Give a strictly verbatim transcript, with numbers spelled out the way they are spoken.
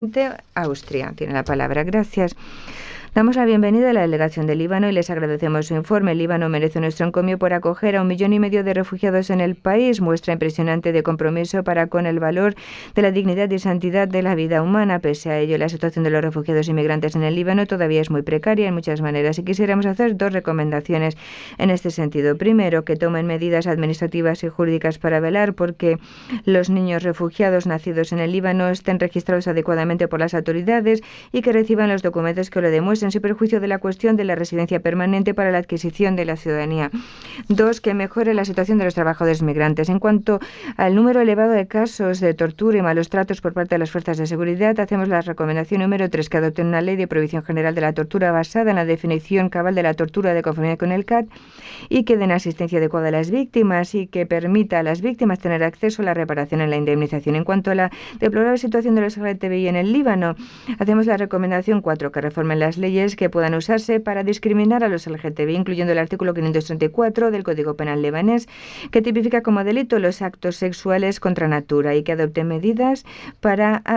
Austria tiene la palabra. Gracias. Damos la bienvenida a la delegación del Líbano y les agradecemos su informe. El Líbano merece nuestro encomio por acoger a un millón y medio de refugiados en el país. Muestra impresionante de compromiso para con el valor de la dignidad y santidad de la vida humana. Pese a ello, la situación de los refugiados inmigrantes en el Líbano todavía es muy precaria en muchas maneras y quisiéramos hacer dos recomendaciones en este sentido. Primero, que tomen medidas administrativas y jurídicas para velar porque los niños refugiados nacidos en el Líbano estén registrados adecuadamente por las autoridades y que reciban los documentos que lo demuestren, sin perjuicio de la cuestión de la residencia permanente para la adquisición de la ciudadanía. Dos, que mejore la situación de los trabajadores migrantes. En cuanto al número elevado de casos de tortura y malos tratos por parte de las fuerzas de seguridad, hacemos la recomendación número tres, que adopten una ley de prohibición general de la tortura basada en la definición cabal de la tortura de conformidad con el C A T y que den asistencia adecuada a las víctimas y que permita a las víctimas tener acceso a la reparación y la indemnización. En cuanto a la deplorable situación de los L G T B I en el Líbano, hacemos la recomendación cuatro, que reformen las leyes que puedan usarse para discriminar a los L G T B I, incluyendo el artículo quinientos treinta y cuatro del Código Penal libanés, que tipifica como delito los actos sexuales contra natura y que adopten medidas para